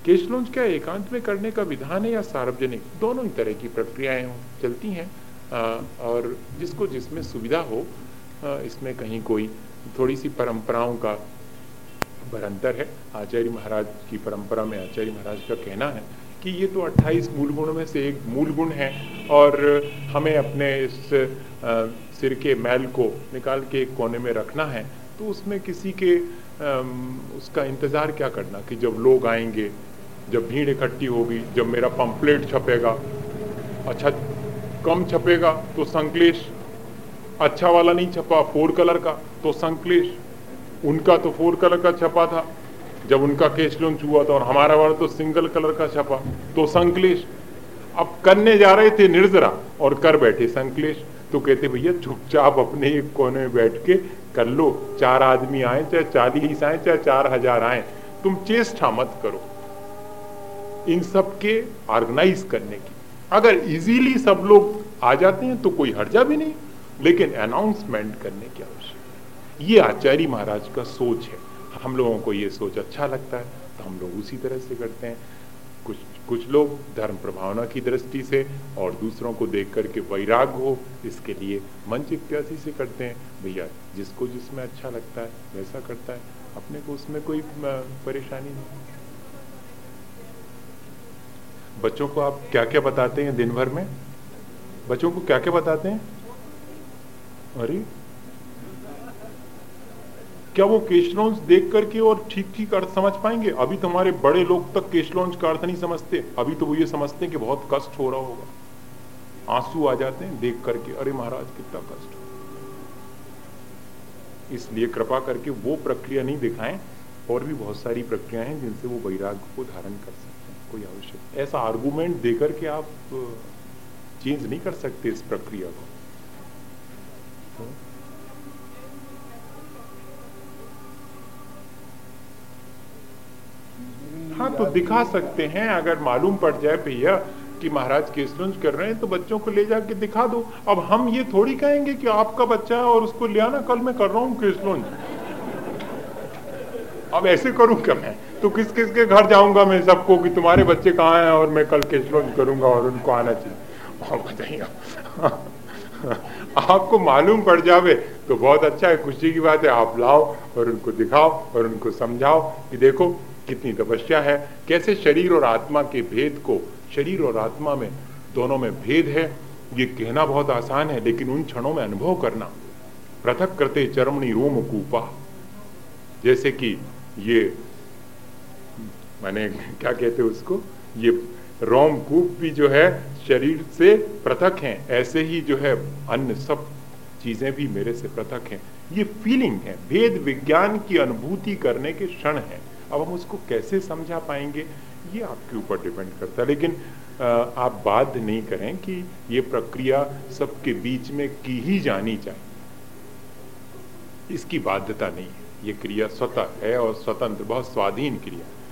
केशलोंज क्या एकांत में करने का विधान है या सार्वजनिक? दोनों ही तरह की प्रक्रियाएं चलती हैं और जिसको जिसमें सुविधा हो, इसमें कहीं कोई थोड़ी सी परंपराओं का बरंतर है। आचार्य महाराज की परंपरा में आचार्य महाराज का कहना है कि ये तो 28 मूल गुण में से एक मूल गुण है और हमें अपने इस सिर के मैल को निकाल के एक कोने में रखना है, तो उसमें किसी के उसका इंतज़ार क्या करना कि जब लोग आएंगे, जब भीड़ इकट्ठी होगी, जब मेरा पंपलेट छपेगा, अच्छा कम छपेगा तो संकलेश, अच्छा वाला नहीं छपा 4 कलर का तो संकलेश, उनका तो 4 कलर का छपा था जब उनका केश लॉन्च हुआ था और हमारा वाला तो सिंगल कलर का छपा तो संकलेश। अब करने जा रहे थे निर्जरा और कर बैठे संकलेश, तो कहते भैया चुपचाप अपने एक कोने में बैठ के कर लो, 4 आदमी आए चाहे 40 आए चाहे 4000 आए, तुम चेष्टा मत करो इन सब के ऑर्गेनाइज करने की। अगर इजीली सब लोग आ जाते हैं तो कोई हर्जा भी नहीं, लेकिन अनाउंसमेंट करने की आवश्यकता। ये आचार्य महाराज का सोच है। हम लोगों को ये सोच अच्छा लगता है तो हम लोग उसी तरह से करते हैं। कुछ लोग धर्म प्रभावना की दृष्टि से और दूसरों को देख करके वैराग्य हो इसके लिए मंच इत्यादि से करते हैं। भैया जिसको जिसमें अच्छा लगता है वैसा करता है, अपने को उसमें कोई परेशानी नहीं। बच्चों को आप क्या क्या बताते हैं दिन भर में? बच्चों को क्या क्या बताते हैं? अरे क्या वो केशलॉन्च देख करके और ठीक ठीक अर्थ समझ पाएंगे? अभी तो हमारे बड़े लोग तक केशलॉन्च का अर्थ नहीं समझते। अभी तो वो ये समझते हैं कि बहुत कष्ट हो रहा होगा, आंसू आ जाते हैं देख करके, अरे महाराज कितना कष्ट हो। इसलिए कृपा करके वो प्रक्रिया नहीं दिखाएं, और भी बहुत सारी प्रक्रियाएं हैं जिनसे वो वैराग्य को धारण कर सकते हैं। कोई आवश्यक ऐसा आर्गूमेंट देकर के आप चेंज नहीं कर सकते इस प्रक्रिया को। हाँ तो दिखा सकते हैं, अगर मालूम पड़ जाए भैया कि महाराज केशलॉन्च कर रहे हैं तो बच्चों को ले जाके दिखा दो। अब हम ये थोड़ी कहेंगे कि आपका बच्चा है और उसको ले आना, कल मैं कर रहा हूँ केशलॉन्च। अब ऐसे करूं क्या मैं? तो किस किस के घर जाऊंगा मैं सबको कि तुम्हारे बच्चे कहाँ हैं और मैं कल केशलॉन्च करूंगा और उनको आना चाहिए। और बताइए आपको मालूम पड़ जावे तो बहुत अच्छा है, खुशी की बात है। आप लाओ और उनको दिखाओ और उनको समझाओ कि देखो कितनी तपस्या है, कैसे शरीर और आत्मा के भेद को, शरीर और आत्मा में दोनों में भेद है ये कहना बहुत आसान है, लेकिन उन क्षणों में अनुभव करना। पृथक करते चरमणी रोम कूपा, जैसे कि ये माने क्या कहते हैं उसको, ये रोमकूप भी जो है शरीर से पृथक हैं, ऐसे ही जो है अन्य सब चीजें भी मेरे से पृथक हैं। ये फीलिंग है, भेद विज्ञान की अनुभूति करने के क्षण है। अब हम उसको कैसे समझा पाएंगे ये आपके ऊपर डिपेंड करता है, लेकिन आप बाध्य नहीं करें कि ये प्रक्रिया सबके बीच में की ही जानी चाहिए, इसकी बाध्यता नहीं है। ये क्रिया स्वतः है और स्वतंत्र, बहुत स्वाधीन क्रिया है।